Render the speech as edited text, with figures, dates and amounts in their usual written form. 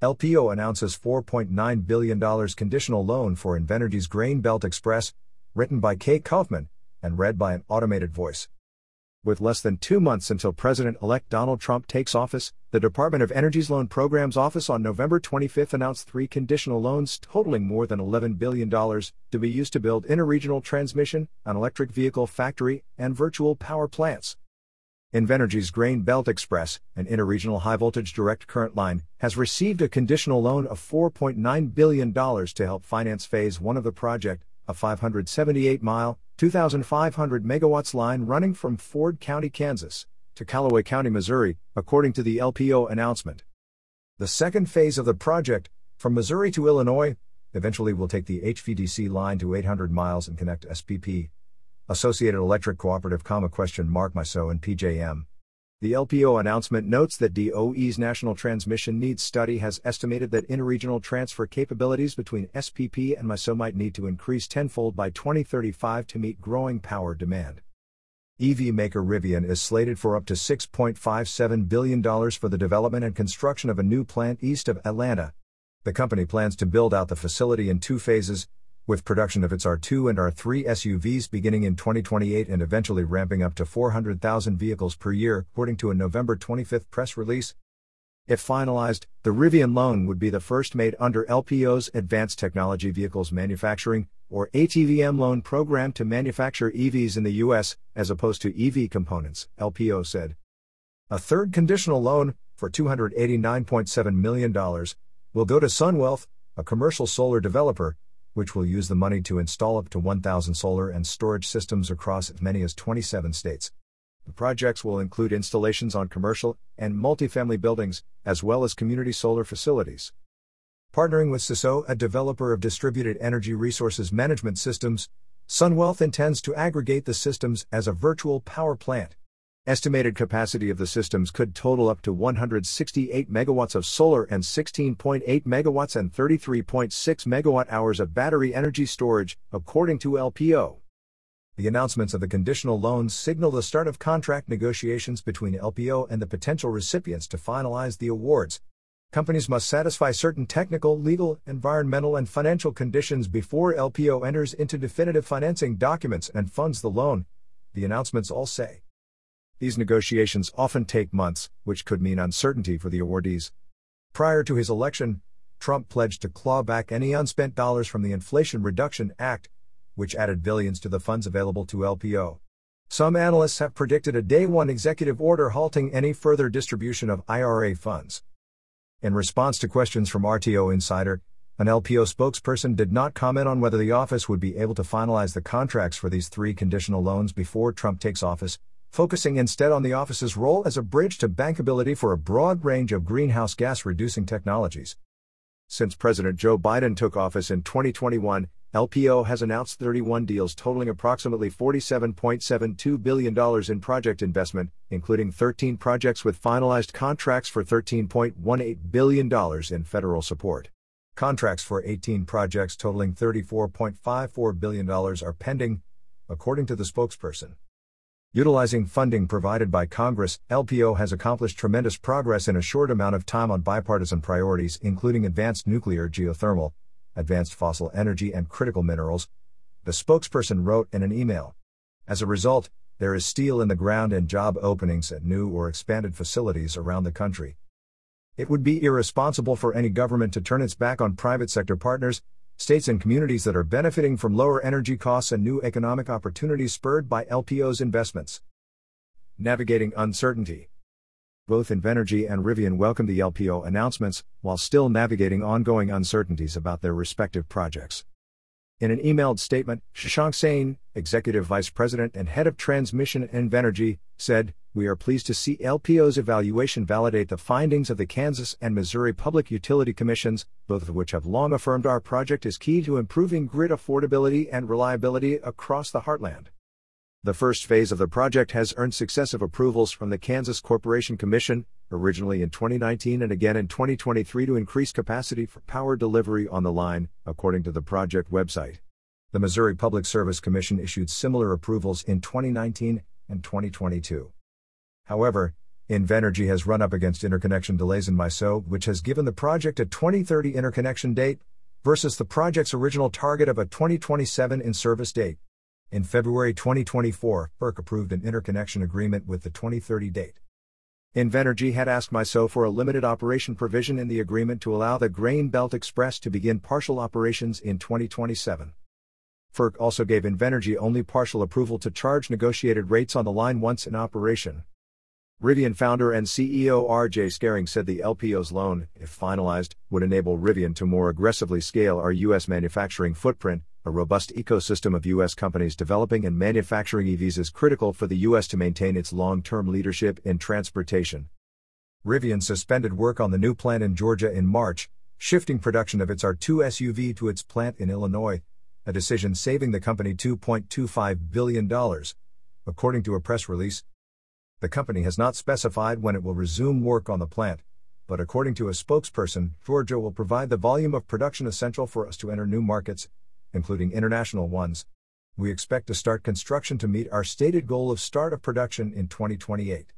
LPO announces $4.9 billion conditional loan for Invenergy's Grain Belt Express, written by Kate Kaufman, and read by an automated voice. With less than 2 months until President-elect Donald Trump takes office, the Department of Energy's Loan Programs Office on November 25 announced 3 conditional loans totaling more than $11 billion to be used to build interregional transmission, an electric vehicle factory, and virtual power plants. Invenergy's Grain Belt Express, an interregional high-voltage direct current line, has received a conditional loan of $4.9 billion to help finance Phase 1 of the project, a 578-mile, 2,500 megawatts line running from Ford County, Kansas, to Callaway County, Missouri, according to the LPO announcement. The second phase of the project, from Missouri to Illinois, eventually will take the HVDC line to 800 miles and connect SPP, Associated Electric Cooperative, MISO and PJM. The LPO announcement notes that DOE's National Transmission Needs Study has estimated that interregional transfer capabilities between SPP and MISO might need to increase tenfold by 2035 to meet growing power demand. EV maker Rivian is slated for up to $6.57 billion for the development and construction of a new plant east of Atlanta. The company plans to build out the facility in 2 phases, with production of its R2 and R3 SUVs beginning in 2028 and eventually ramping up to 400,000 vehicles per year, according to a November 25 press release. If finalized, the Rivian loan would be the first made under LPO's Advanced Technology Vehicles Manufacturing, or ATVM loan program to manufacture EVs in the U.S., as opposed to EV components, LPO said. A third conditional loan, for $289.7 million, will go to SunWealth, a commercial solar developer, which will use the money to install up to 1,000 solar and storage systems across as many as 27 states. The projects will include installations on commercial and multifamily buildings, as well as community solar facilities. Partnering with SISO, a developer of distributed energy resources management systems, SunWealth intends to aggregate the systems as a virtual power plant. Estimated capacity of the systems could total up to 168 megawatts of solar and 16.8 megawatts and 33.6 megawatt hours of battery energy storage, according to LPO. The announcements of the conditional loans signal the start of contract negotiations between LPO and the potential recipients to finalize the awards. Companies must satisfy certain technical, legal, environmental, and financial conditions before LPO enters into definitive financing documents and funds the loan, the announcements all say. These negotiations often take months, which could mean uncertainty for the awardees. Prior to his election, Trump pledged to claw back any unspent dollars from the Inflation Reduction Act, which added billions to the funds available to LPO. Some analysts have predicted a Day 1 executive order halting any further distribution of IRA funds. In response to questions from RTO Insider, an LPO spokesperson did not comment on whether the office would be able to finalize the contracts for these 3 conditional loans before Trump takes office, focusing instead on the office's role as a bridge to bankability for a broad range of greenhouse gas reducing technologies. Since President Joe Biden took office in 2021, LPO has announced 31 deals totaling approximately $47.72 billion in project investment, including 13 projects with finalized contracts for $13.18 billion in federal support. Contracts for 18 projects totaling $34.54 billion are pending, according to the spokesperson. Utilizing funding provided by Congress, LPO has accomplished tremendous progress in a short amount of time on bipartisan priorities, including advanced nuclear, geothermal, advanced fossil energy, and critical minerals, the spokesperson wrote in an email. As a result, there is steel in the ground and job openings at new or expanded facilities around the country. It would be irresponsible for any government to turn its back on private sector partners, states and communities that are benefiting from lower energy costs and new economic opportunities spurred by LPO's investments. Navigating uncertainty. Both Invenergy and Rivian welcomed the LPO announcements, while still navigating ongoing uncertainties about their respective projects. In an emailed statement, Shashank Sain, Executive Vice President and Head of Transmission at Invenergy, said, "We are pleased to see LPO's evaluation validate the findings of the Kansas and Missouri Public Utility Commissions, both of which have long affirmed our project is key to improving grid affordability and reliability across the heartland." The first phase of the project has earned successive approvals from the Kansas Corporation Commission, originally in 2019 and again in 2023, to increase capacity for power delivery on the line, according to the project website. The Missouri Public Service Commission issued similar approvals in 2019 and 2022. However, Invenergy has run up against interconnection delays in MISO, which has given the project a 2030 interconnection date, versus the project's original target of a 2027 in-service date. In February 2024, FERC approved an interconnection agreement with the 2030 date. Invenergy had asked MISO for a limited operation provision in the agreement to allow the Grain Belt Express to begin partial operations in 2027. FERC also gave Invenergy only partial approval to charge negotiated rates on the line once in operation. Rivian founder and CEO R.J. Scaring said the LPO's loan, if finalized, would enable Rivian to more aggressively scale our U.S. manufacturing footprint. A robust ecosystem of U.S. companies developing and manufacturing EVs is critical for the U.S. to maintain its long-term leadership in transportation. Rivian suspended work on the new plant in Georgia in March, shifting production of its R2 SUV to its plant in Illinois, a decision saving the company $2.25 billion, according to a press release. The company has not specified when it will resume work on the plant, but according to a spokesperson, Georgia will provide the volume of production essential for us to enter new markets, including international ones. We expect to start construction to meet our stated goal of start of production in 2028.